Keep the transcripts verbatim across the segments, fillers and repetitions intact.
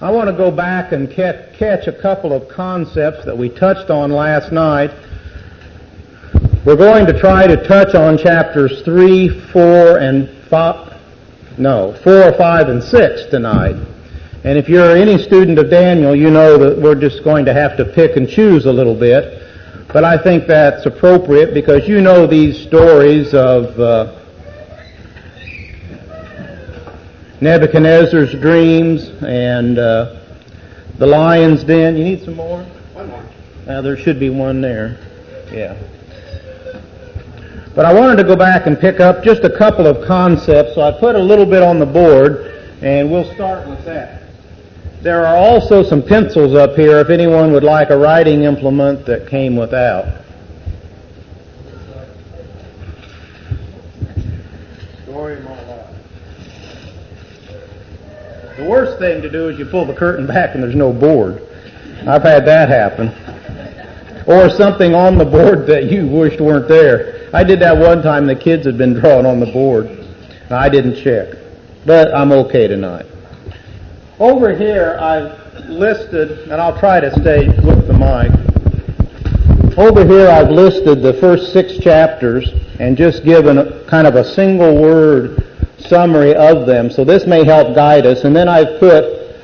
I want to go back and catch, catch a couple of concepts that we touched on last night. We're going to try to touch on chapters three, four, and five, no, four, five, and six tonight. And if you're any student of Daniel, you know that we're just going to have to pick and choose a little bit. But I think that's appropriate because you know these stories of uh, Nebuchadnezzar's dreams and uh, the lion's den. You need some more? One more. Now there should be one there. Yeah. But I wanted to go back and pick up just a couple of concepts, so I put a little bit on the board, and we'll start with that. There are also some pencils up here if anyone would like a writing implement that came without. Story of my life. The worst thing to do is you pull the curtain back and there's no board. I've had that happen. Or something on the board that you wished weren't there. I did that one time. The kids had been drawing on the board. I didn't check. But I'm okay tonight. Over here I've listed, and I'll try to stay with the mic. Over here I've listed the first six chapters and just given a, kind of a single word summary of them. So this may help guide us. And then I've put,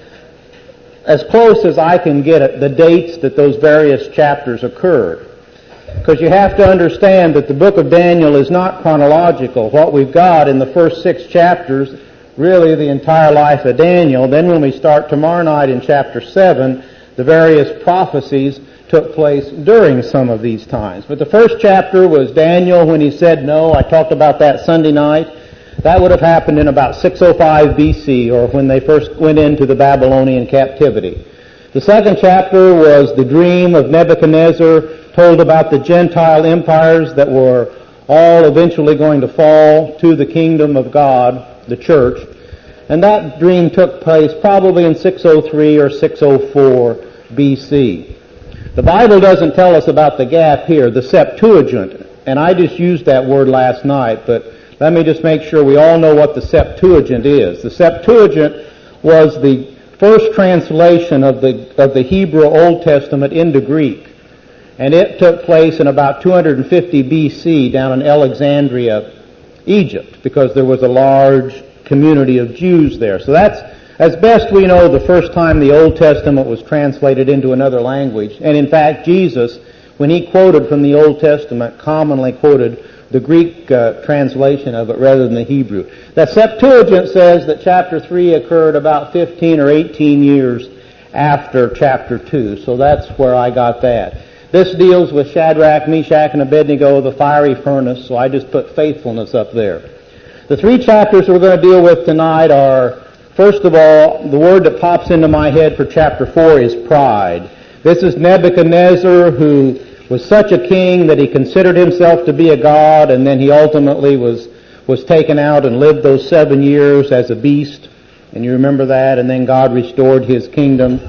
as close as I can get it, the dates that those various chapters occurred. Because you have to understand that the book of Daniel is not chronological. What we've got in the first six chapters, really the entire life of Daniel. Then when we start tomorrow night in chapter seven, the various prophecies took place during some of these times. But the first chapter was Daniel when he said no. I talked about that Sunday night. That would have happened in about six oh five B C, or when they first went into the Babylonian captivity. The second chapter was the dream of Nebuchadnezzar, told about the Gentile empires that were all eventually going to fall to the kingdom of God, the church. And that dream took place probably in six oh three or six oh four B C. The Bible doesn't tell us about the gap here, the Septuagint, and I just used that word last night, but let me just make sure we all know what the Septuagint is. The Septuagint was the first translation of the of the Hebrew Old Testament into Greek. And it took place in about two hundred fifty B C down in Alexandria, Egypt, because there was a large community of Jews there. So that's, as best we know, the first time the Old Testament was translated into another language. And in fact, Jesus, when he quoted from the Old Testament, commonly quoted the Greek uh, translation of it rather than the Hebrew. The Septuagint says that chapter three occurred about fifteen or eighteen years after chapter two. So that's where I got that. This deals with Shadrach, Meshach, and Abednego, the fiery furnace, so I just put faithfulness up there. The three chapters we're going to deal with tonight are, first of all, the word that pops into my head for chapter four is pride. This is Nebuchadnezzar, who was such a king that he considered himself to be a god, and then he ultimately was, was taken out and lived those seven years as a beast. And you remember that, and then God restored his kingdom.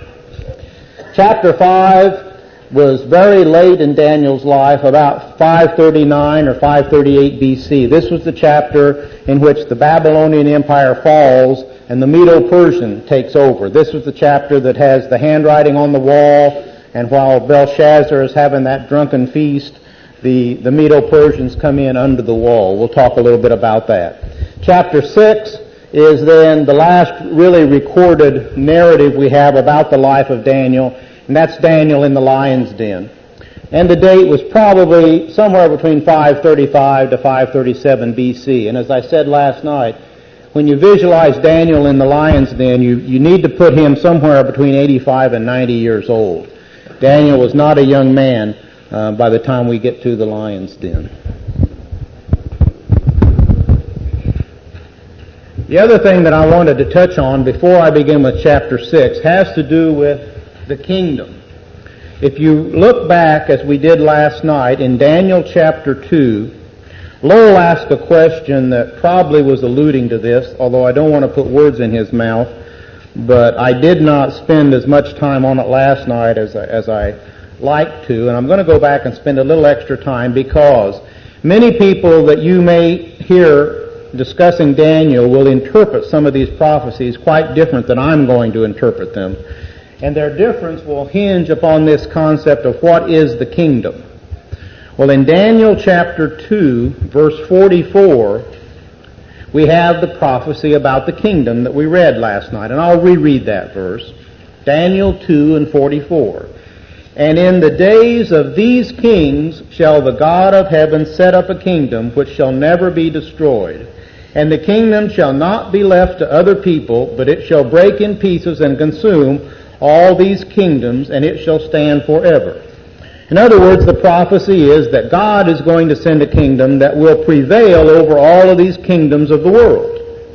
Chapter five was very late in Daniel's life, about five thirty-nine or five thirty-eight B C. This was the chapter in which the Babylonian Empire falls and the Medo-Persian takes over. This was the chapter that has the handwriting on the wall, and while Belshazzar is having that drunken feast, the, the Medo-Persians come in under the wall. We'll talk a little bit about that. Chapter six is then the last really recorded narrative we have about the life of Daniel, and that's Daniel in the lion's den. And the date was probably somewhere between five thirty-five to five thirty-seven B C. And as I said last night, when you visualize Daniel in the lion's den, you, you need to put him somewhere between eighty-five and ninety years old. Daniel was not a young man uh, by the time we get to the lion's den. The other thing that I wanted to touch on before I begin with chapter six has to do with the kingdom. If you look back, as we did last night, in Daniel chapter two, Lowell asked a question that probably was alluding to this, although I don't want to put words in his mouth, but I did not spend as much time on it last night as I, as I like to, and I'm going to go back and spend a little extra time because many people that you may hear discussing Daniel will interpret some of these prophecies quite different than I'm going to interpret them. And their difference will hinge upon this concept of what is the kingdom. Well, in Daniel chapter two, verse forty-four, we have the prophecy about the kingdom that we read last night. And I'll reread that verse. Daniel two and forty-four. And in the days of these kings shall the God of heaven set up a kingdom which shall never be destroyed. And the kingdom shall not be left to other people, but it shall break in pieces and consume all these kingdoms, and it shall stand forever. In other words, the prophecy is that God is going to send a kingdom that will prevail over all of these kingdoms of the world.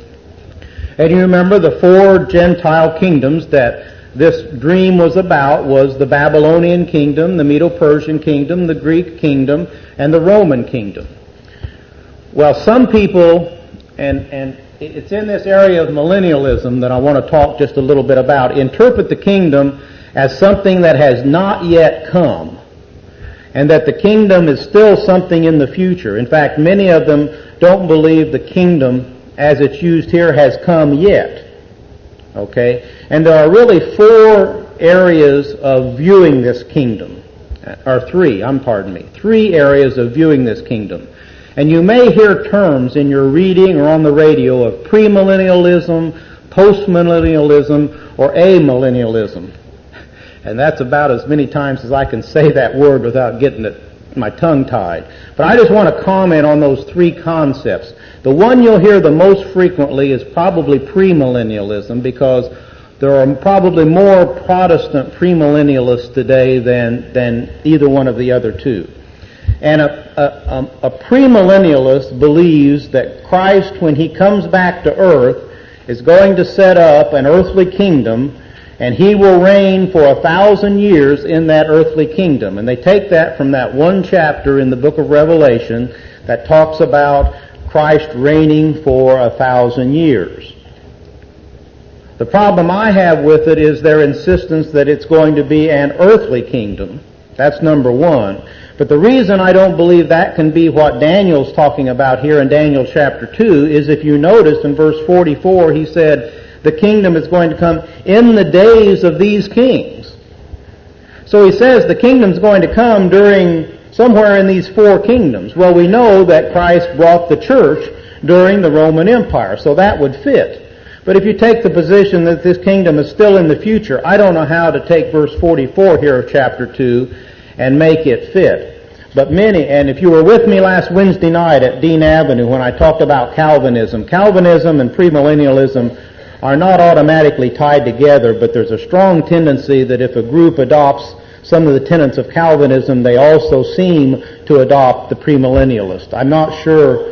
And you remember the four Gentile kingdoms that this dream was about was the Babylonian kingdom, the Medo-Persian kingdom, the Greek kingdom, and the Roman kingdom. Well, some people, and, and it's in this area of millennialism that I want to talk just a little bit about, interpret the kingdom as something that has not yet come, and that the kingdom is still something in the future. In fact, many of them don't believe the kingdom, as it's used here, has come yet. Okay? And there are really four areas of viewing this kingdom. Or three, I'm pardon me. Three areas of viewing this kingdom. And you may hear terms in your reading or on the radio of premillennialism, postmillennialism, or amillennialism. And that's about as many times as I can say that word without getting it, my tongue tied. But I just want to comment on those three concepts. The one you'll hear the most frequently is probably premillennialism, because there are probably more Protestant premillennialists today than, than either one of the other two. And a, a, a premillennialist believes that Christ, when he comes back to earth, is going to set up an earthly kingdom, and he will reign for a thousand years in that earthly kingdom. And they take that from that one chapter in the book of Revelation that talks about Christ reigning for a thousand years. The problem I have with it is their insistence that it's going to be an earthly kingdom. That's number one. But the reason I don't believe that can be what Daniel's talking about here in Daniel chapter two is, if you notice in verse forty-four, he said the kingdom is going to come in the days of these kings. So he says the kingdom's going to come during somewhere in these four kingdoms. Well, we know that Christ brought the church during the Roman Empire, so that would fit. But if you take the position that this kingdom is still in the future, I don't know how to take verse forty-four here of chapter two and make it fit. But many, and if you were with me last Wednesday night at Dean Avenue when I talked about Calvinism, Calvinism and premillennialism are not automatically tied together, but there's a strong tendency that if a group adopts some of the tenets of Calvinism, they also seem to adopt the premillennialist. I'm not sure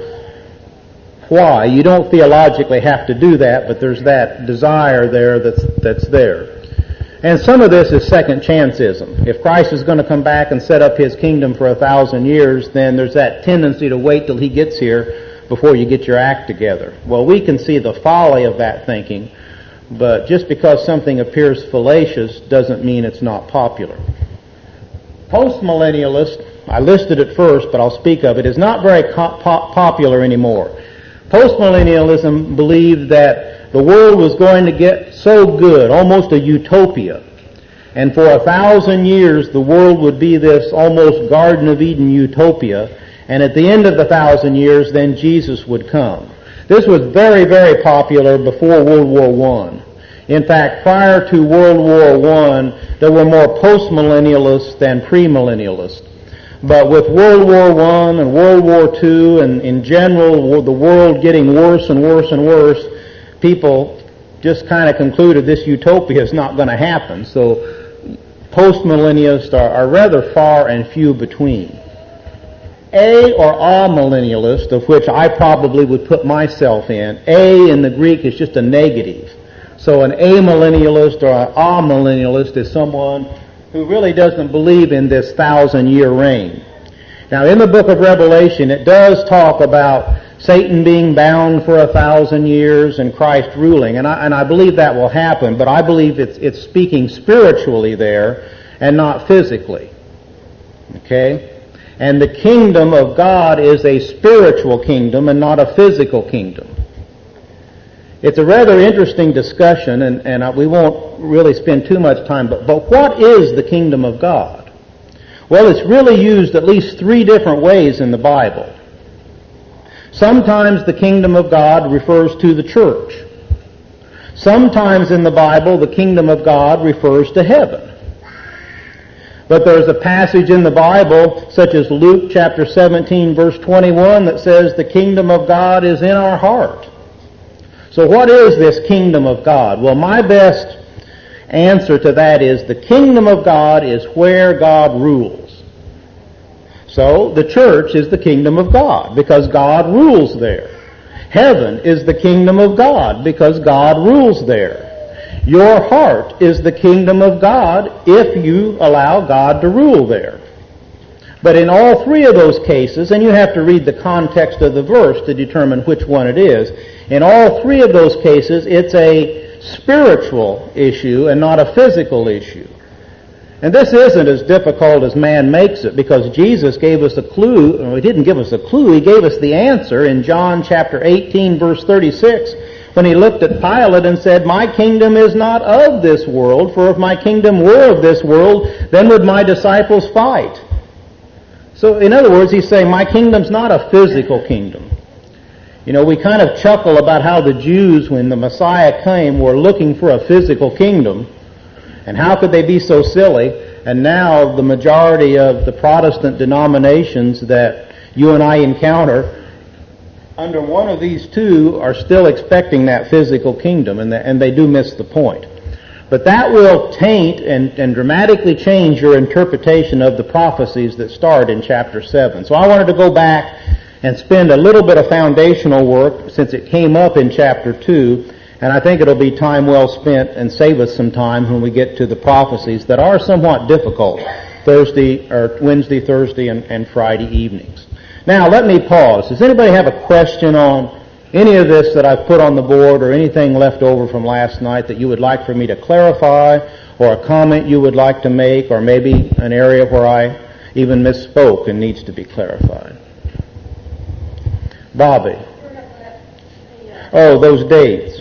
why. You don't theologically have to do that, but there's that desire there that's, that's there. And some of this is second chanceism. If Christ is going to come back and set up his kingdom for a thousand years, then there's that tendency to wait till he gets here before you get your act together. Well, we can see the folly of that thinking, but just because something appears fallacious doesn't mean it's not popular. Postmillennialist, I listed it first, but I'll speak of it, is not very co- po- popular anymore. Postmillennialism believed that the world was going to get so good, almost a utopia, and for a thousand years the world would be this almost Garden of Eden utopia, and at the end of the thousand years then Jesus would come. This was very, very popular before World War One. In fact, prior to World War One, there were more postmillennialists than premillennialists. But with World War One and World War Two, and in general the world getting worse and worse and worse, people just kind of concluded this utopia is not going to happen. So postmillennialists are, are rather far and few between. A or a millennialist, of which I probably would put myself in, a in the Greek is just a negative. So an amillennialist or an amillennialist is someone who really doesn't believe in this thousand-year reign. Now, in the book of Revelation, it does talk about Satan being bound for a thousand years and Christ ruling, and I, and I believe that will happen, but I believe it's, it's speaking spiritually there and not physically. Okay? And the kingdom of God is a spiritual kingdom and not a physical kingdom. It's a rather interesting discussion, and, and we won't really spend too much time, but, but what is the kingdom of God? Well, it's really used at least three different ways in the Bible. Sometimes the kingdom of God refers to the church. Sometimes in the Bible, the kingdom of God refers to heaven. But there's a passage in the Bible, such as Luke chapter seventeen, verse twenty-one, that says the kingdom of God is in our heart. So what is this kingdom of God? Well, my best answer to that is the kingdom of God is where God rules. So the church is the kingdom of God because God rules there. Heaven is the kingdom of God because God rules there. Your heart is the kingdom of God if you allow God to rule there. But in all three of those cases, and you have to read the context of the verse to determine which one it is, in all three of those cases, it's a spiritual issue and not a physical issue. And this isn't as difficult as man makes it, because Jesus gave us a clue, or he didn't give us a clue, he gave us the answer in John chapter eighteen, verse thirty-six, when he looked at Pilate and said, "My kingdom is not of this world, for if my kingdom were of this world, then would my disciples fight." So in other words, he's saying, my kingdom's not a physical kingdom. You know, we kind of chuckle about how the Jews, when the Messiah came, were looking for a physical kingdom. And how could they be so silly? And now the majority of the Protestant denominations that you and I encounter, under one of these two, are still expecting that physical kingdom, and, the, and they do miss the point. But that will taint and, and dramatically change your interpretation of the prophecies that start in chapter seven. So I wanted to go back and spend a little bit of foundational work since it came up in chapter two, and I think it'll be time well spent and save us some time when we get to the prophecies that are somewhat difficult Thursday or Wednesday, Thursday, and, and Friday evenings. Now, let me pause. Does anybody have a question on any of this that I've put on the board, or anything left over from last night that you would like for me to clarify, or a comment you would like to make, or maybe an area where I even misspoke and needs to be clarified? Bobby. Oh, those dates.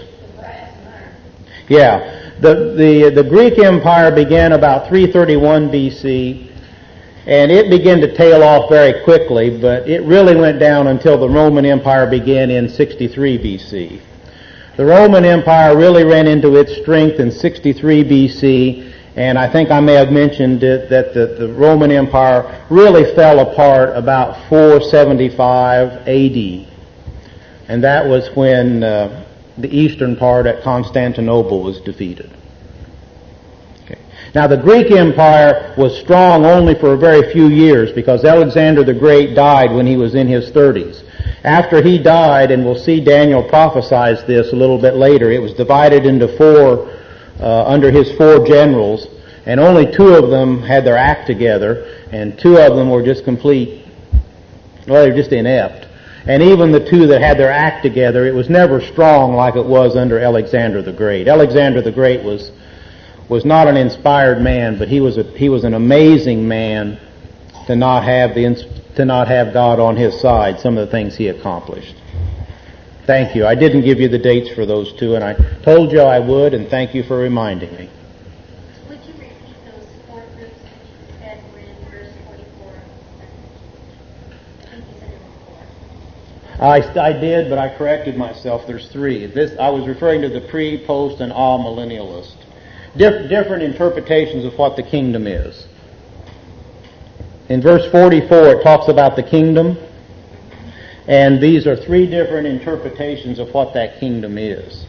Yeah. The, the, the Greek Empire began about three thirty-one B C, and it began to tail off very quickly, but it really went down until the Roman Empire began in sixty-three B C. The Roman Empire really ran into its strength in sixty-three B C, and I think I may have mentioned it, that the, the Roman Empire really fell apart about four seventy-five A D. And that was when uh, the eastern part at Constantinople was defeated. Now, the Greek Empire was strong only for a very few years because Alexander the Great died when he was in his thirties. After he died, and we'll see Daniel prophesies this a little bit later, it was divided into four, uh, under his four generals, and only two of them had their act together, and two of them were just complete, well, they were just inept. And even the two that had their act together, it was never strong like it was under Alexander the Great. Alexander the Great was was not an inspired man, but he was a, he was an amazing man to not have the to not have God on his side. Some of the things he accomplished. Thank you. I didn't give you the dates for those two, and I told you I would, and thank you for reminding me. Would you repeat those four groups that you said were in verse forty-four? I think you said there were four. I, I did, but I corrected myself. There's three. This I was referring to the pre, post, and all-millennialist. Dif- different interpretations of what the kingdom is. In verse forty-four, it talks about the kingdom, and these are three different interpretations of what that kingdom is.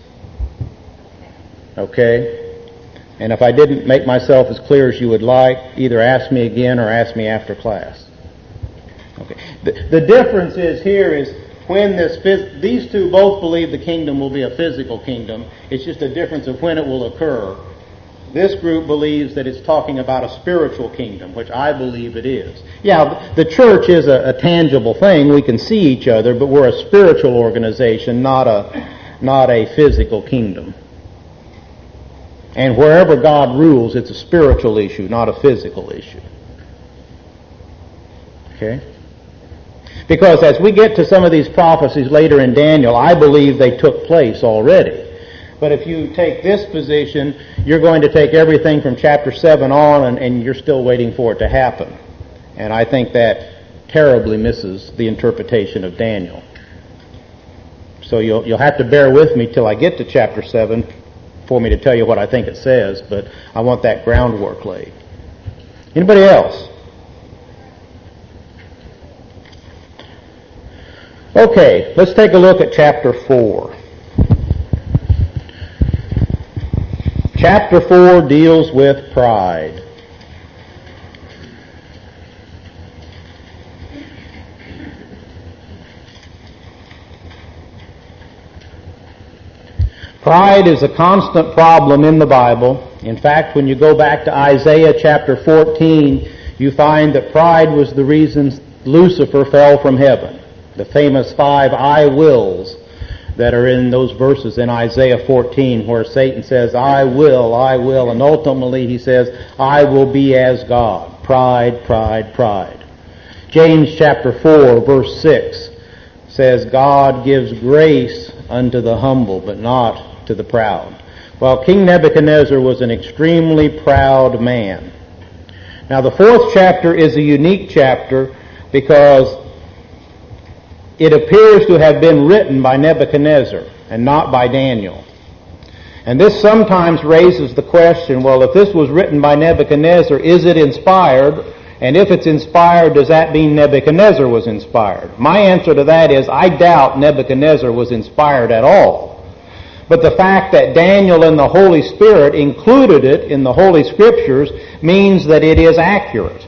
Okay? And if I didn't make myself as clear as you would like, either ask me again or ask me after class. Okay. The, the difference is here is when this, phys- these two both believe the kingdom will be a physical kingdom. It's just a difference of when it will occur. This group believes that it's talking about a spiritual kingdom, which I believe it is. Yeah, the church is a, a tangible thing. We can see each other, but we're a spiritual organization, not a, not a physical kingdom. And wherever God rules, it's a spiritual issue, not a physical issue. Okay? Because as we get to some of these prophecies later in Daniel, I believe they took place already. But if you take this position, you're going to take everything from chapter seven on, and, and you're still waiting for it to happen. And I think that terribly misses the interpretation of Daniel. So you'll, you'll have to bear with me till I get to chapter seven for me to tell you what I think it says, but I want that groundwork laid. Anybody else? Okay, let's take a look at chapter four. Chapter four deals with pride. Pride is a constant problem in the Bible. In fact, when you go back to Isaiah chapter fourteen, you find that pride was the reason Lucifer fell from heaven. The famous five I wills that are in those verses in Isaiah fourteen, where Satan says, I will, I will, and ultimately he says, I will be as God. Pride, pride, pride. James chapter four, verse six says, God gives grace unto the humble, but not to the proud. Well, King Nebuchadnezzar was an extremely proud man. Now, the fourth chapter is a unique chapter because it appears to have been written by Nebuchadnezzar and not by Daniel. And this sometimes raises the question, well, if this was written by Nebuchadnezzar, is it inspired? And if it's inspired, does that mean Nebuchadnezzar was inspired? My answer to that is, I doubt Nebuchadnezzar was inspired at all. But the fact that Daniel and the Holy Spirit included it in the Holy Scriptures means that it is accurate.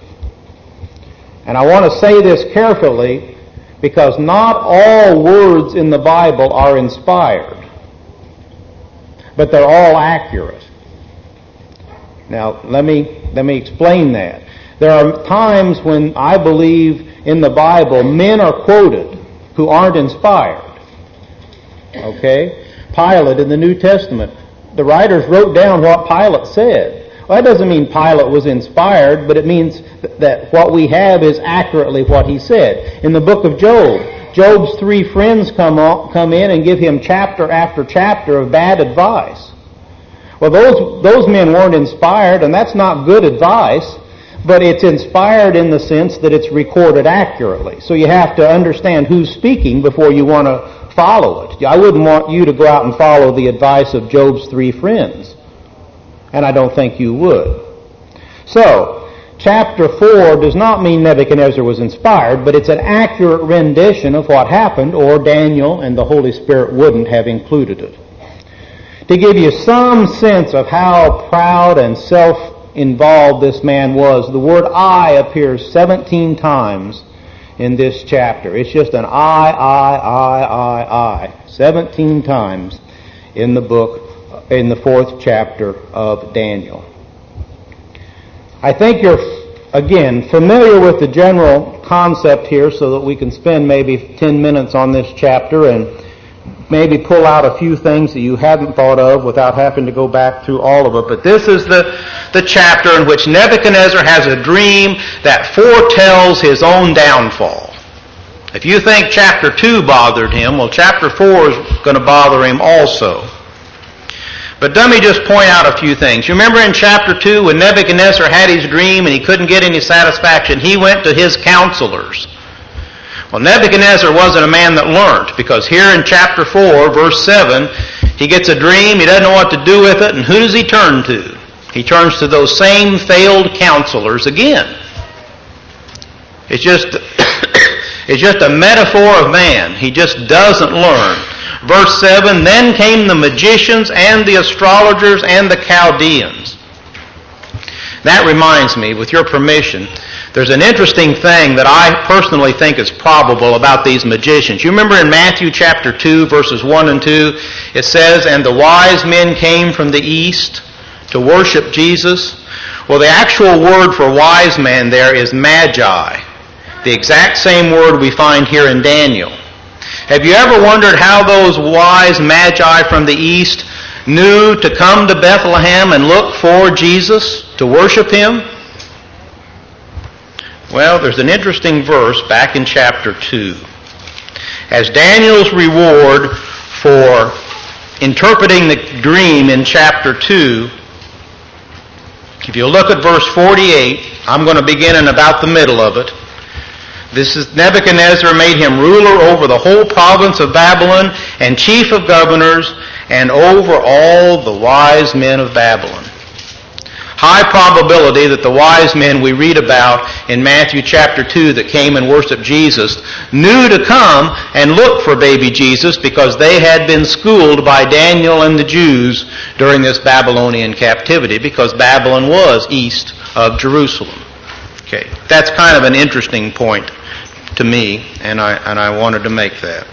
And I want to say this carefully, because not all words in the Bible are inspired, but they're all accurate. Now, let me, let me explain that. There are times when I believe in the Bible men are quoted who aren't inspired. Okay? Pilate in the New Testament, the writers wrote down what Pilate said. Well, that doesn't mean Pilate was inspired, but it means that what we have is accurately what he said. In the book of Job, Job's three friends come on, come in and give him chapter after chapter of bad advice. Well, those, those men weren't inspired, and that's not good advice, but it's inspired in the sense that it's recorded accurately. So you have to understand who's speaking before you want to follow it. I wouldn't want you to go out and follow the advice of Job's three friends. And I don't think you would. So, chapter four does not mean Nebuchadnezzar was inspired, but it's an accurate rendition of what happened, or Daniel and the Holy Spirit wouldn't have included it. To give you some sense of how proud and self-involved this man was, the word I appears seventeen times in this chapter. It's just an I, I, I, I, I. seventeen times in the book, in the fourth chapter of Daniel. I think you're, again, familiar with the general concept here, so that we can spend maybe ten minutes on this chapter and maybe pull out a few things that you hadn't thought of without having to go back through all of it. But this is the, the chapter in which Nebuchadnezzar has a dream that foretells his own downfall. If you think chapter two bothered him, well, chapter four is going to bother him also. But let me just point out a few things. You remember in chapter two when Nebuchadnezzar had his dream and he couldn't get any satisfaction, he went to his counselors. Well, Nebuchadnezzar wasn't a man that learned, because here in chapter four, verse seven, he gets a dream, he doesn't know what to do with it, and who does he turn to? He turns to those same failed counselors again. It's just, it's just a metaphor of man. He just doesn't learn. Verse seven, then came the magicians and the astrologers and the Chaldeans. That reminds me, with your permission, there's an interesting thing that I personally think is probable about these magicians. You remember in Matthew chapter two, verses one and two, it says, and the wise men came from the east to worship Jesus. Well, the actual word for wise man there is magi, the exact same word we find here in Daniel. Have you ever wondered how those wise magi from the east knew to come to Bethlehem and look for Jesus, to worship him? Well, there's an interesting verse back in chapter two. As Daniel's reward for interpreting the dream in chapter two, if you look at verse forty-eight, I'm going to begin in about the middle of it. This is Nebuchadnezzar made him ruler over the whole province of Babylon and chief of governors and over all the wise men of Babylon. High probability that the wise men we read about in Matthew chapter two that came and worshiped Jesus knew to come and look for baby Jesus because they had been schooled by Daniel and the Jews during this Babylonian captivity, because Babylon was east of Jerusalem. Okay, that's kind of an interesting point to me, and I and I wanted to make that.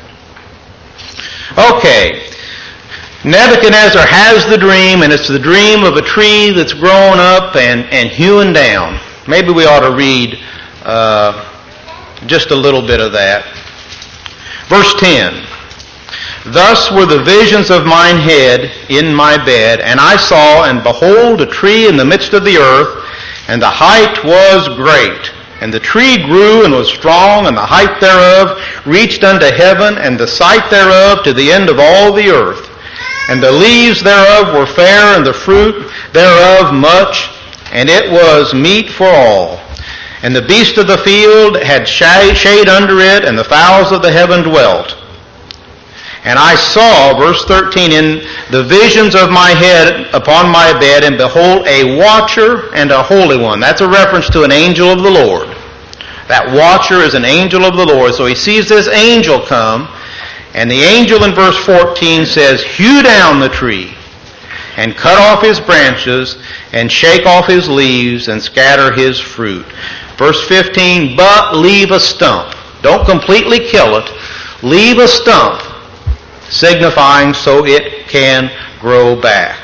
Okay. Nebuchadnezzar has the dream, and it's the dream of a tree that's grown up and, and hewn down. Maybe we ought to read uh, just a little bit of that. Verse ten. Thus were the visions of mine head in my bed, and I saw, and behold, a tree in the midst of the earth, and the height was great. And the tree grew and was strong, and the height thereof reached unto heaven, and the sight thereof to the end of all the earth. And the leaves thereof were fair, and the fruit thereof much, and it was meat for all. And the beast of the field had shade under it, and the fowls of the heaven dwelt. And I saw, verse thirteen, in the visions of my head upon my bed, and behold, a watcher and a holy one. That's a reference to an angel of the Lord. That watcher is an angel of the Lord. So he sees this angel come, and the angel in verse fourteen says, hew down the tree, and cut off his branches, and shake off his leaves, and scatter his fruit. Verse fifteen, but leave a stump. Don't completely kill it. Leave a stump, signifying so it can grow back.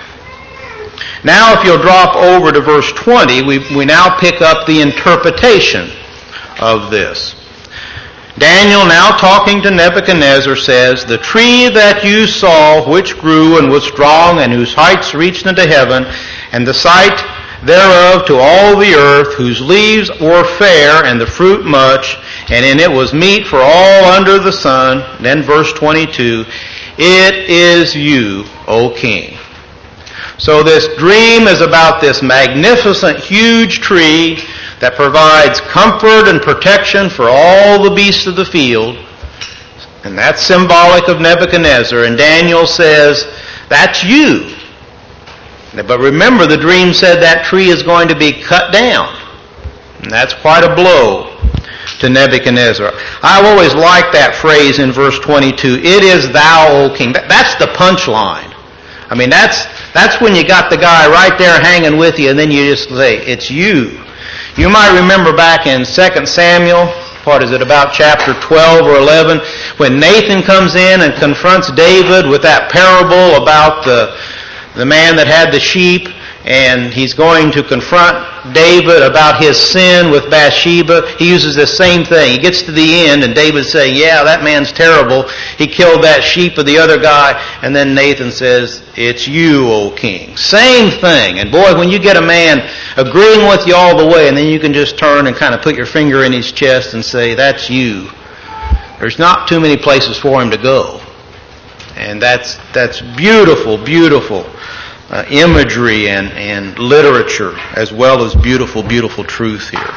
Now if you'll drop over to verse twenty, we, we now pick up the interpretation of this. Daniel, now talking to Nebuchadnezzar, says, the tree that you saw, which grew and was strong, and whose heights reached into heaven, and the sight thereof to all the earth, whose leaves were fair, and the fruit much, and in it was meat for all under the sun. Then verse twenty-two, it is you, O king. So this dream is about this magnificent, huge tree that provides comfort and protection for all the beasts of the field. And that's symbolic of Nebuchadnezzar. And Daniel says, that's you. But remember, the dream said that tree is going to be cut down. And that's quite a blow to Nebuchadnezzar. I've always liked that phrase in verse twenty-two, it is thou, O king. That's the punchline. I mean, that's that's when you got the guy right there hanging with you, and then you just say, it's you. You might remember back in Second Samuel, what is it, about chapter twelve or eleven, when Nathan comes in and confronts David with that parable about the, the man that had the sheep, and he's going to confront David about his sin with Bathsheba. He uses the same thing. He gets to the end, and David's saying, yeah, that man's terrible. He killed that sheep of the other guy. And then Nathan says, it's you, O king. Same thing. And boy, when you get a man agreeing with you all the way, and then you can just turn and kind of put your finger in his chest and say, that's you, there's not too many places for him to go. And that's that's beautiful, beautiful Uh, imagery and, and literature, as well as beautiful, beautiful truth here.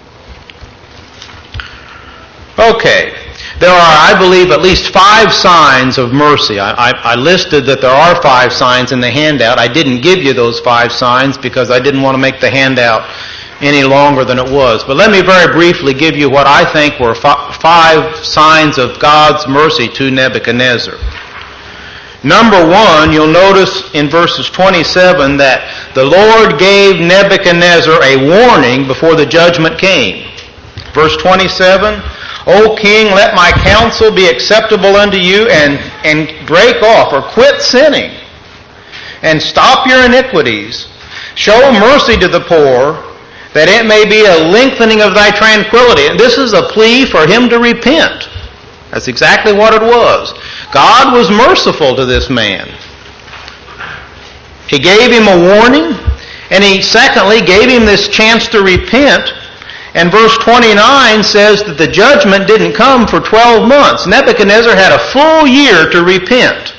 Okay. There are, I believe, at least five signs of mercy. I, I, I listed that there are five signs in the handout. I didn't give you those five signs because I didn't want to make the handout any longer than it was. But let me very briefly give you what I think were f- five signs of God's mercy to Nebuchadnezzar. Number one, you'll notice in verses twenty-seven that the Lord gave Nebuchadnezzar a warning before the judgment came. Verse twenty-seven, O king, let my counsel be acceptable unto you, and, and break off or quit sinning, and stop your iniquities. Show mercy to the poor, that it may be a lengthening of thy tranquility. And this is a plea for him to repent. That's exactly what it was. God was merciful to this man. He gave him a warning, and he secondly gave him this chance to repent, And verse twenty-nine says that the judgment didn't come for twelve months. Nebuchadnezzar had a full year to repent.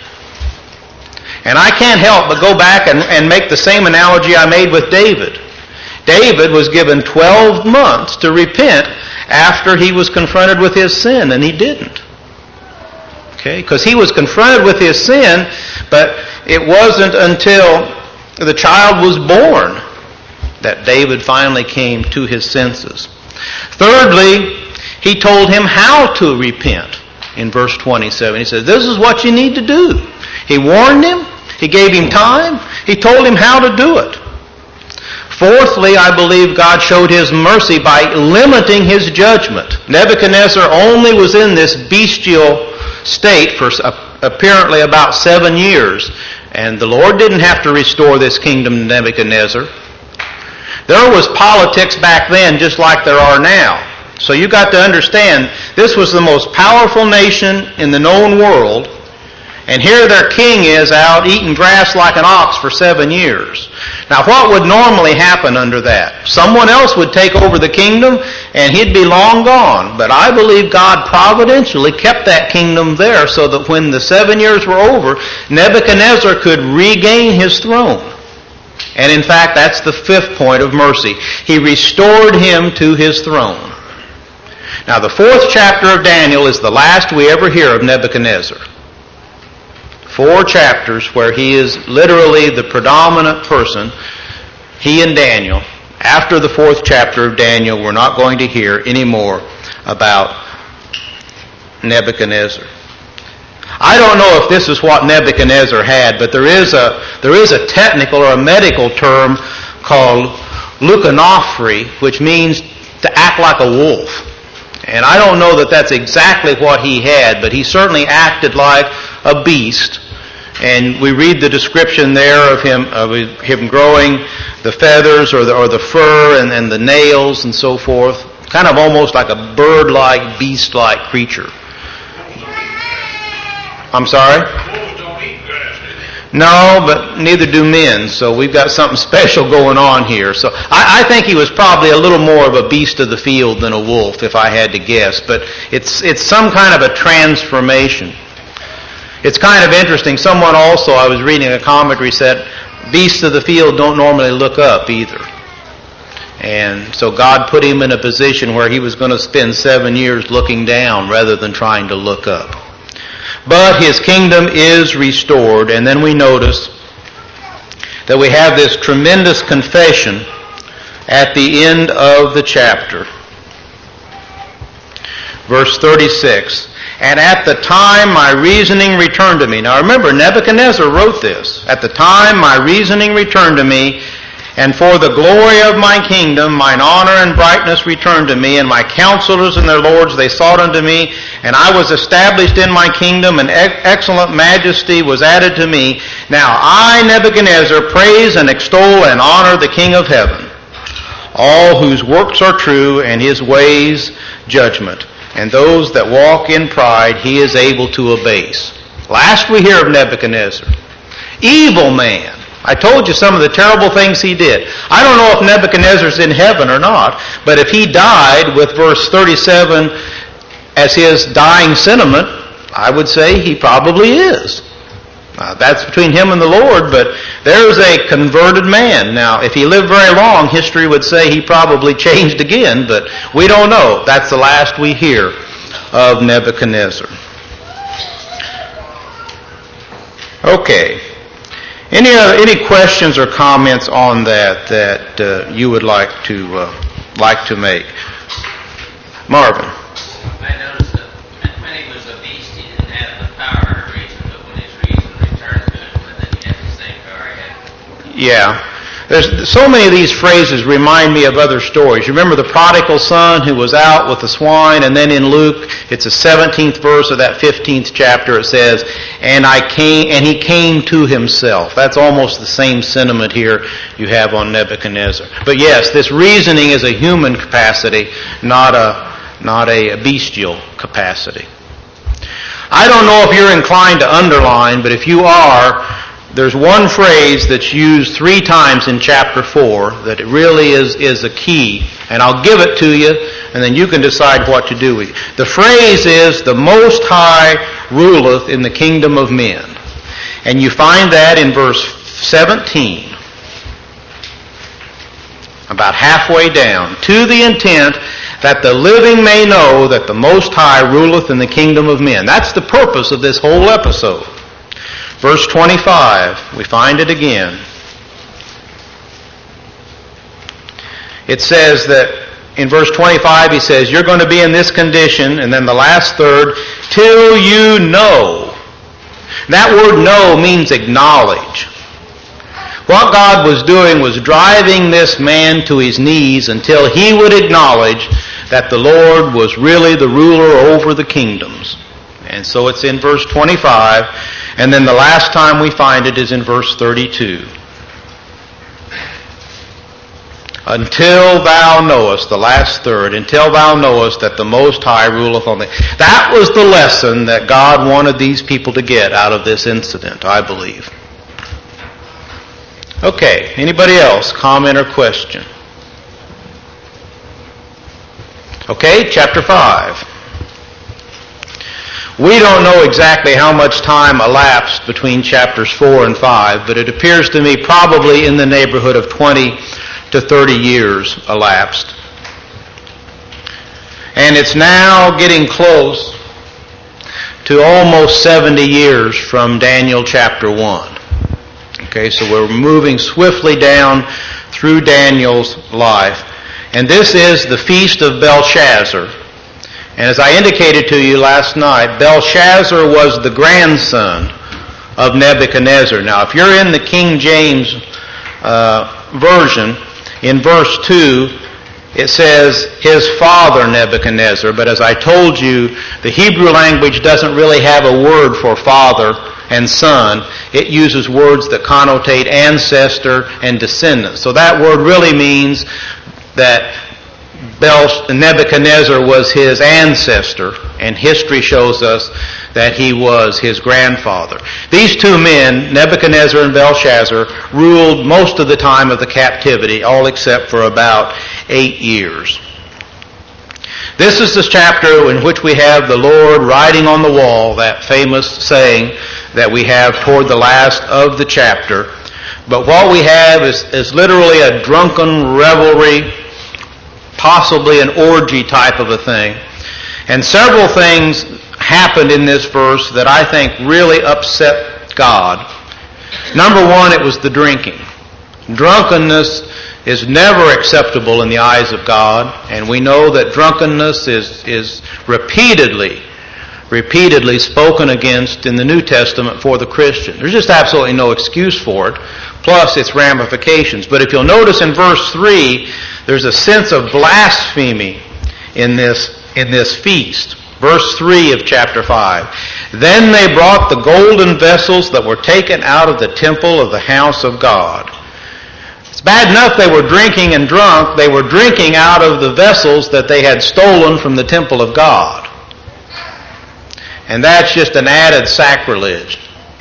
And I can't help but go back and, and make the same analogy I made with David. David was given twelve months to repent after he was confronted with his sin, and he didn't. Okay, because he was confronted with his sin, but it wasn't until the child was born that David finally came to his senses. Thirdly, he told him how to repent in verse twenty-seven. He said, this is what you need to do. He warned him. He gave him time. He told him how to do it. Fourthly, I believe God showed his mercy by limiting his judgment. Nebuchadnezzar only was in this bestial state for apparently about seven years. And the Lord didn't have to restore this kingdom to Nebuchadnezzar. There was politics back then just like there are now. So you got to understand, this was the most powerful nation in the known world. And here their king is out eating grass like an ox for seven years. Now what would normally happen under that? Someone else would take over the kingdom and he'd be long gone. But I believe God providentially kept that kingdom there so that when the seven years were over, Nebuchadnezzar could regain his throne. And in fact, that's the fifth point of mercy. He restored him to his throne. Now the fourth chapter of Daniel is the last we ever hear of Nebuchadnezzar. Four chapters where he is literally the predominant person, he and Daniel. After the fourth chapter of Daniel, we're not going to hear any more about Nebuchadnezzar. I don't know if this is what Nebuchadnezzar had, but there is a there is a technical or a medical term called leuconophry, which means to act like a wolf. And I don't know that that's exactly what he had, but he certainly acted like a beast. And we read the description there of him of him growing the feathers or the, or the fur and, and the nails and so forth. Kind of almost like a bird-like, beast-like creature. I'm sorry? Wolves don't eat grass, do they? No, but neither do men. So we've got something special going on here. So I, I think he was probably a little more of a beast of the field than a wolf, if I had to guess. But it's it's some kind of a transformation. It's kind of interesting. Someone also, I was reading a commentary, said, beasts of the field don't normally look up either. And so God put him in a position where he was going to spend seven years looking down rather than trying to look up. But his kingdom is restored. And then we notice that we have this tremendous confession at the end of the chapter. Verse thirty-six. And at the time my reasoning returned to me. Now remember, Nebuchadnezzar wrote this. At the time my reasoning returned to me, and for the glory of my kingdom, mine honor and brightness returned to me, and my counselors and their lords, they sought unto me, and I was established in my kingdom, and excellent majesty was added to me. Now I, Nebuchadnezzar, praise and extol and honor the King of heaven, all whose works are true, and his ways judgment. And those that walk in pride he is able to abase. Last we hear of Nebuchadnezzar. Evil man. I told you some of the terrible things he did. I don't know if Nebuchadnezzar's in heaven or not, but if he died with verse thirty-seven as his dying sentiment, I would say he probably is. Uh, that's between him and the Lord, but there's a converted man. Now, if he lived very long, history would say he probably changed again, but we don't know. That's the last we hear of Nebuchadnezzar. Okay. Any other, any questions or comments on that that uh, you would like to uh, like to make? Marvin. I noticed that when he was a beast, he didn't have the power to reason, but when his reason returned to him, then he had the same power he had. Yeah. There's so many of these phrases remind me of other stories. You remember the prodigal son who was out with the swine, and then in Luke, it's the seventeenth verse of that fifteenth chapter, it says, and I came, and he came to himself. That's almost the same sentiment here you have on Nebuchadnezzar. But yes, this reasoning is a human capacity, not a, not a bestial capacity. I don't know if you're inclined to underline, but if you are, there's one phrase that's used three times in chapter four that it really is, is a key, and I'll give it to you, and then you can decide what to do with it. The phrase is, the Most High ruleth in the kingdom of men. And you find that in verse seventeen, about halfway down, to the intent that the living may know that the Most High ruleth in the kingdom of men. That's the purpose of this whole episode. Verse twenty-five, we find it again. It says that in verse twenty-five, he says, you're going to be in this condition, and then the last third, till you know. That word know means acknowledge. What God was doing was driving this man to his knees until he would acknowledge that the Lord was really the ruler over the kingdoms. And so it's in verse twenty-five, and then the last time we find it is in verse thirty-two. Until thou knowest, the last third, until thou knowest that the Most High ruleth on thee. That was the lesson that God wanted these people to get out of this incident, I believe. Okay, anybody else? Comment or question? Okay, chapter five. We don't know exactly how much time elapsed between chapters four and five, but it appears to me probably in the neighborhood of twenty to thirty years elapsed. And it's now getting close to almost seventy years from Daniel chapter one. Okay, so we're moving swiftly down through Daniel's life. And this is the Feast of Belshazzar. And as I indicated to you last night, Belshazzar was the grandson of Nebuchadnezzar. Now, if you're in the King James uh, version, in verse two, it says, his father Nebuchadnezzar. But as I told you, the Hebrew language doesn't really have a word for father and son. It uses words that connotate ancestor and descendant. So that word really means that Nebuchadnezzar was his ancestor, and history shows us that he was his grandfather. These two men, Nebuchadnezzar and Belshazzar, ruled most of the time of the captivity, all except for about eight years. This is the chapter in which we have the Lord writing on the wall, that famous saying that we have toward the last of the chapter. But what we have is, is literally a drunken revelry, possibly an orgy type of a thing. And several things happened in this verse that I think really upset God. Number one, it was the drinking. Drunkenness is never acceptable in the eyes of God, and we know that drunkenness is, is repeatedly, repeatedly spoken against in the New Testament for the Christian. There's just absolutely no excuse for it, plus its ramifications. But if you'll notice in verse three, there's a sense of blasphemy in this, in this feast. Verse three of chapter five. Then they brought the golden vessels that were taken out of the temple of the house of God. It's bad enough they were drinking and drunk. They were drinking out of the vessels that they had stolen from the temple of God. And that's just an added sacrilege.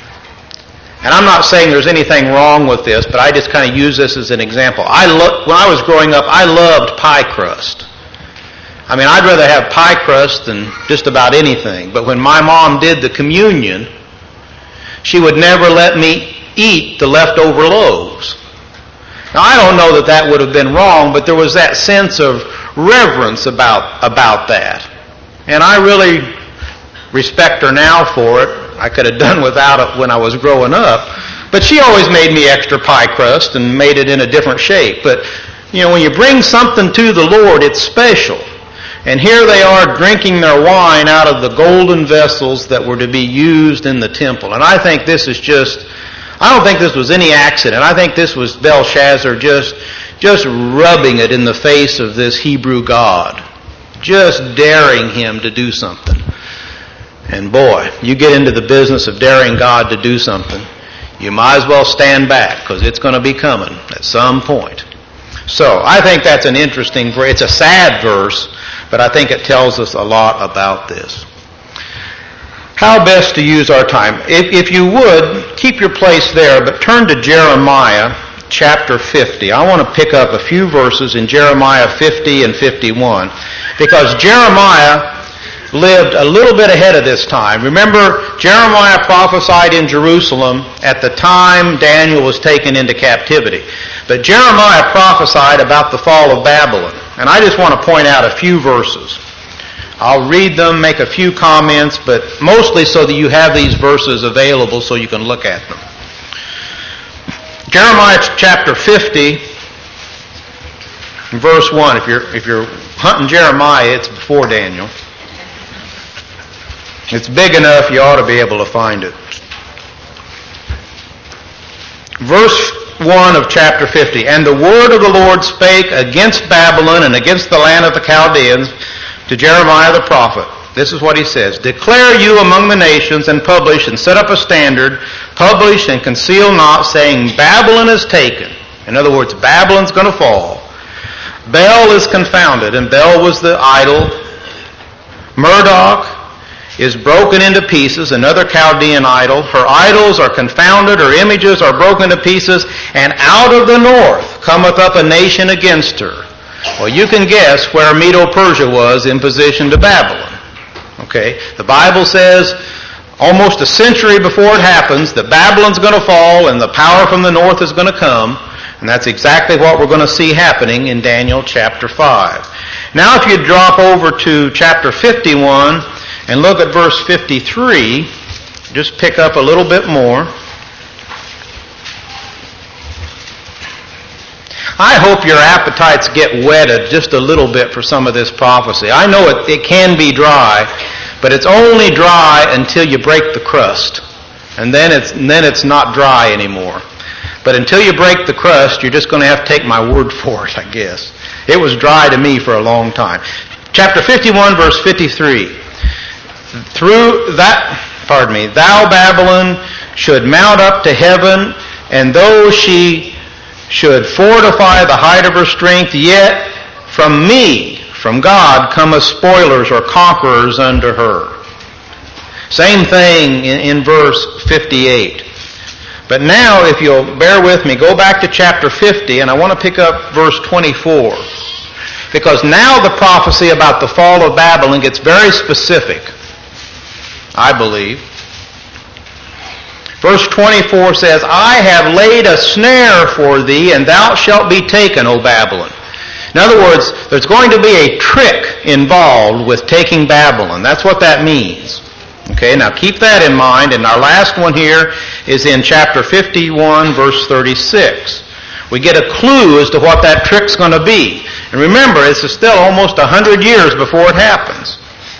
And I'm not saying there's anything wrong with this, but I just kind of use this as an example. I lo- when I was growing up, I loved pie crust. I mean, I'd rather have pie crust than just about anything. But when my mom did the communion, she would never let me eat the leftover loaves. Now, I don't know that that would have been wrong, but there was that sense of reverence about, about that. And I really respect her now for it. I could have done without it when I was growing up. But she always made me extra pie crust and made it in a different shape. But, you know, when you bring something to the Lord, it's special. And here they are drinking their wine out of the golden vessels that were to be used in the temple. And I think this is just, I don't think this was any accident. I think this was Belshazzar just, just rubbing it in the face of this Hebrew God. Just daring him to do something. And boy, you get into the business of daring God to do something, you might as well stand back, because it's going to be coming at some point. So I think that's an interesting verse. It's a sad verse, but I think it tells us a lot about this. How best to use our time? If, if you would, keep your place there, but turn to Jeremiah chapter fifty. I want to pick up a few verses in Jeremiah fifty and fifty-one, because Jeremiah lived a little bit ahead of this time. Remember, Jeremiah prophesied in Jerusalem at the time Daniel was taken into captivity. But Jeremiah prophesied about the fall of Babylon. And I just want to point out a few verses. I'll read them, make a few comments, but mostly so that you have these verses available so you can look at them. Jeremiah chapter fifty, verse one. If you're, if you're hunting Jeremiah, it's before Daniel. It's big enough, you ought to be able to find it. Verse one of chapter fifty. And the word of the Lord spake against Babylon and against the land of the Chaldeans to Jeremiah the prophet. This is what he says. Declare you among the nations and publish and set up a standard, publish and conceal not, saying, Babylon is taken. In other words, Babylon's going to fall. Bel is confounded, and Bel was the idol. Marduk is broken into pieces, another Chaldean idol. Her idols are confounded, her images are broken to pieces, and out of the north cometh up a nation against her. Well, you can guess where Medo-Persia was in position to Babylon. Okay, the Bible says almost a century before it happens that Babylon's going to fall and the power from the north is going to come, and that's exactly what we're going to see happening in Daniel chapter five. Now if you drop over to chapter fifty-one and look at verse fifty-three, just pick up a little bit more. I hope your appetites get whetted just a little bit for some of this prophecy. I know it, it can be dry, but it's only dry until you break the crust. And then it's, and then it's not dry anymore. But until you break the crust, you're just going to have to take my word for it, I guess. It was dry to me for a long time. Chapter fifty-one, verse fifty-three. Through that, pardon me, thou Babylon should mount up to heaven, and though she should fortify the height of her strength, yet from me, from God, cometh spoilers or conquerors unto her. Same thing in, in verse fifty-eight. But now, if you'll bear with me, go back to chapter fifty, and I want to pick up verse twenty-four. Because now the prophecy about the fall of Babylon gets very specific, I believe. Verse twenty-four says, I have laid a snare for thee, and thou shalt be taken, O Babylon. In other words, there's going to be a trick involved with taking Babylon. That's what that means. Okay, now keep that in mind. And our last one here is in chapter fifty-one, verse thirty-six. We get a clue as to what that trick's going to be. And remember, this is still almost a hundred years before it happens.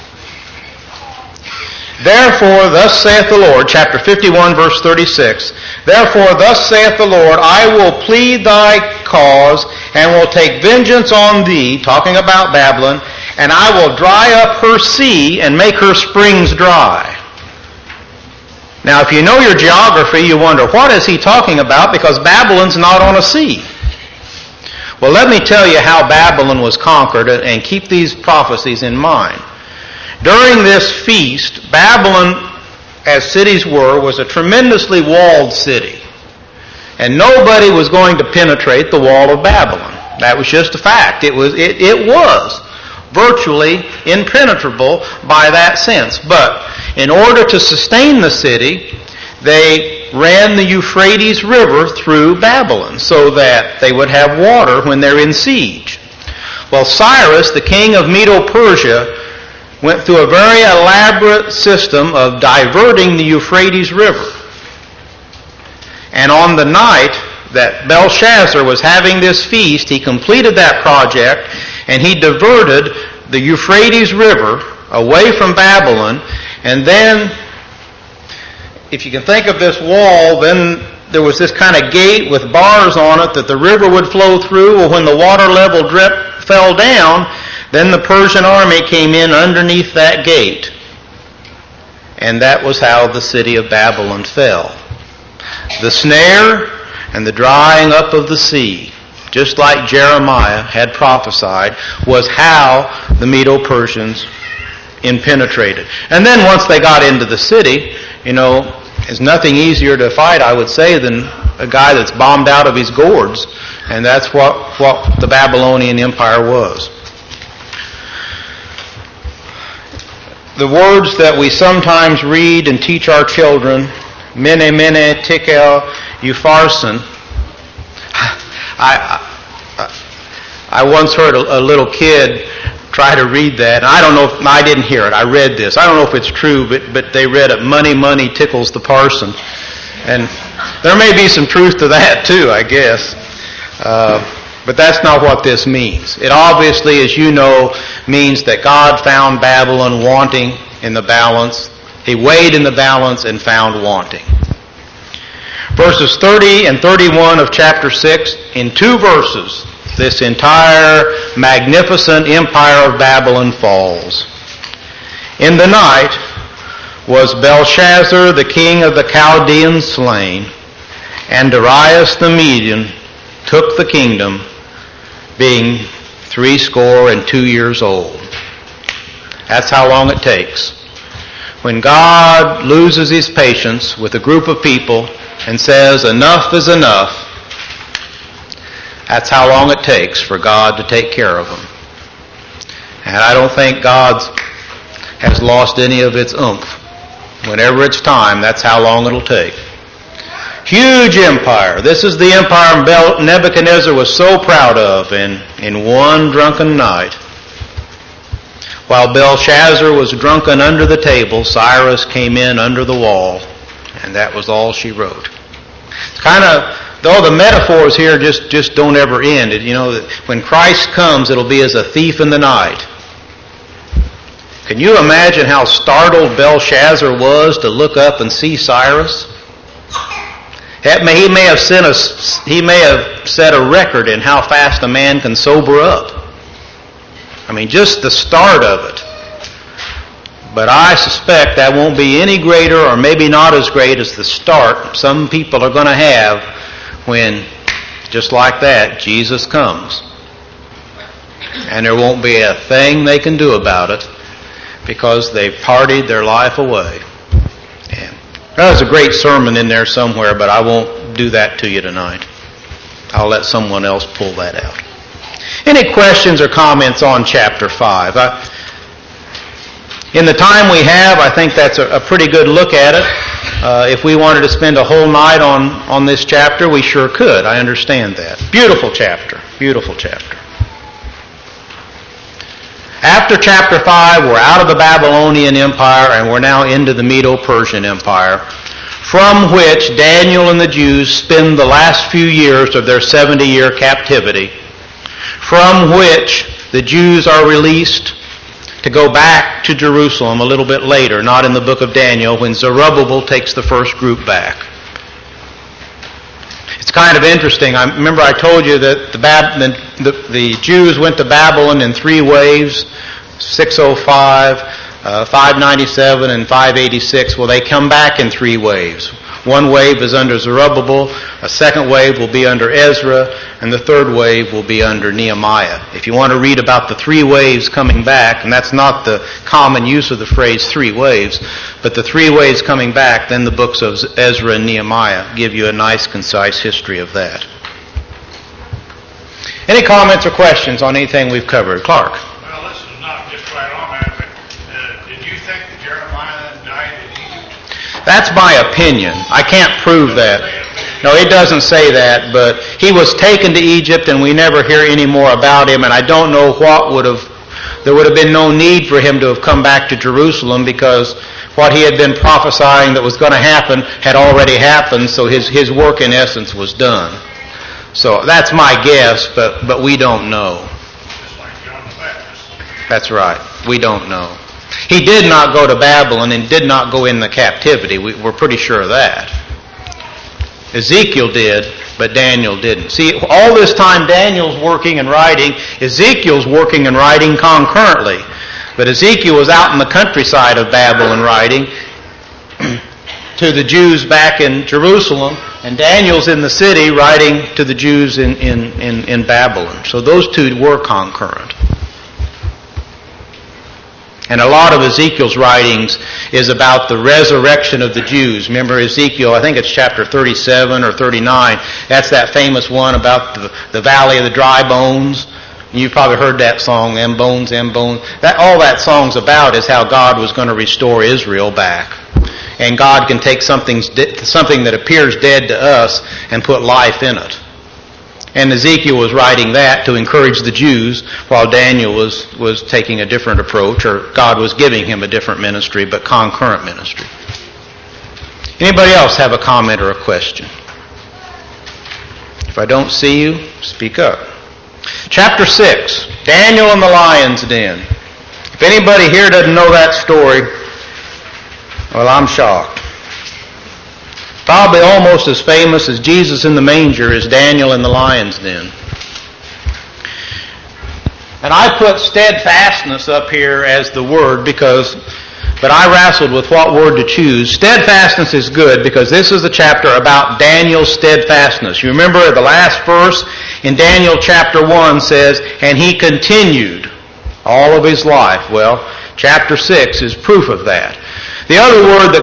Therefore, thus saith the Lord, chapter fifty-one, verse thirty-six, Therefore, thus saith the Lord, I will plead thy cause, and will take vengeance on thee, talking about Babylon, and I will dry up her sea, and make her springs dry. Now, if you know your geography, you wonder, what is he talking about? Because Babylon's not on a sea. Well, let me tell you how Babylon was conquered, and keep these prophecies in mind. During this feast, Babylon, as cities were, was a tremendously walled city. And nobody was going to penetrate the wall of Babylon. That was just a fact. It was, it, it was virtually impenetrable by that sense. But in order to sustain the city, they ran the Euphrates River through Babylon so that they would have water when they're in siege. Well, Cyrus, the king of Medo-Persia, went through a very elaborate system of diverting the Euphrates River. And on the night that Belshazzar was having this feast, he completed that project, and he diverted the Euphrates River away from Babylon. And then, if you can think of this wall, then there was this kind of gate with bars on it that the river would flow through. Well, when the water level drip fell down, then the Persian army came in underneath that gate. And that was how the city of Babylon fell. The snare and the drying up of the sea, just like Jeremiah had prophesied, was how the Medo-Persians impenetrated. And then once they got into the city, you know, there's nothing easier to fight, I would say, than a guy that's bombed out of his gourds. And that's what, what the Babylonian Empire was. The words that we sometimes read and teach our children, mene, mene, tekel, upharsin. I, I, I once heard a, a little kid try to read that, and I don't know if, I didn't hear it, I read this. I don't know if it's true, but, but they read it, money, money tickles the parson. And there may be some truth to that too, I guess. Uh, but that's not what this means. It obviously, as you know, means that God found Babylon wanting in the balance. He weighed in the balance and found wanting. Verses thirty and thirty-one of chapter six, in two verses, this entire magnificent empire of Babylon falls. In the night was Belshazzar, the king of the Chaldeans, slain, and Darius the Median took the kingdom, being threescore and two years old. That's how long it takes. When God loses his patience with a group of people and says, enough is enough, that's how long it takes for God to take care of them. And I don't think God has lost any of its oomph. Whenever it's time, that's how long it'll take. Huge empire. This is the empire Nebuchadnezzar was so proud of in, in one drunken night. While Belshazzar was drunken under the table, Cyrus came in under the wall, and that was all she wrote. It's kind of, though the metaphors here just, just don't ever end. It, you know, when Christ comes, it'll be as a thief in the night. Can you imagine how startled Belshazzar was to look up and see Cyrus? He may have set a, he may have set a record in how fast a man can sober up. I mean, just the start of it. But I suspect that won't be any greater, or maybe not as great as the start some people are going to have when, just like that, Jesus comes. And there won't be a thing they can do about it because they've partied their life away. And there's a great sermon in there somewhere, but I won't do that to you tonight. I'll let someone else pull that out. Any questions or comments on chapter five? I, in the time we have, I think that's a, a pretty good look at it. Uh, if we wanted to spend a whole night on, on this chapter, we sure could. I understand that. Beautiful chapter. Beautiful chapter. After chapter five, we're out of the Babylonian Empire and we're now into the Medo-Persian Empire, from which Daniel and the Jews spend the last few years of their seventy-year captivity, from which the Jews are released to go back to Jerusalem a little bit later, not in the book of Daniel, when Zerubbabel takes the first group back. It's kind of interesting. I remember I told you that the, Bab- the, the, the Jews went to Babylon in three waves, six oh five, uh, five ninety-seven, and five eighty-six. Well, they come back in three waves. One wave is under Zerubbabel, a second wave will be under Ezra, and the third wave will be under Nehemiah. If you want to read about the three waves coming back, and that's not the common use of the phrase three waves, but the three waves coming back, then the books of Ezra and Nehemiah give you a nice, concise history of that. Any comments or questions on anything we've covered? Clark? Well, this is not just right on that, but uh, did you think that Jeremiah died in Egypt? That's my opinion. I can't prove that. No, it doesn't say that, but he was taken to Egypt and we never hear any more about him, and I don't know what would have, there would have been no need for him to have come back to Jerusalem because what he had been prophesying that was going to happen had already happened, so his, his work in essence was done. So that's my guess, but, but we don't know. Just like John the Baptist. That's right. We don't know. He did not go to Babylon and did not go into captivity. We, we're pretty sure of that. Ezekiel did, but Daniel didn't. See, all this time Daniel's working and writing, Ezekiel's working and writing concurrently. But Ezekiel was out in the countryside of Babylon writing to the Jews back in Jerusalem, and Daniel's in the city writing to the Jews in, in, in, in Babylon. So those two were concurrent. And a lot of Ezekiel's writings is about the resurrection of the Jews. Remember Ezekiel, I think it's chapter thirty-seven or thirty-nine. That's that famous one about the, the valley of the dry bones. You've probably heard that song, Them Bones, Them Bones. That, all that song's about is how God was going to restore Israel back. And God can take something, something that appears dead to us and put life in it. And Ezekiel was writing that to encourage the Jews, while Daniel was, was taking a different approach, or God was giving him a different ministry, but concurrent ministry. Anybody else have a comment or a question? If I don't see you, speak up. Chapter six, Daniel in the lion's den. If anybody here doesn't know that story, well, I'm shocked. Probably almost as famous as Jesus in the manger is Daniel in the lion's den. And I put steadfastness up here as the word because, but I wrestled with what word to choose. Steadfastness is good because this is a chapter about Daniel's steadfastness. You remember the last verse in Daniel chapter one says, and he continued all of his life. Well, chapter six is proof of that. The other word that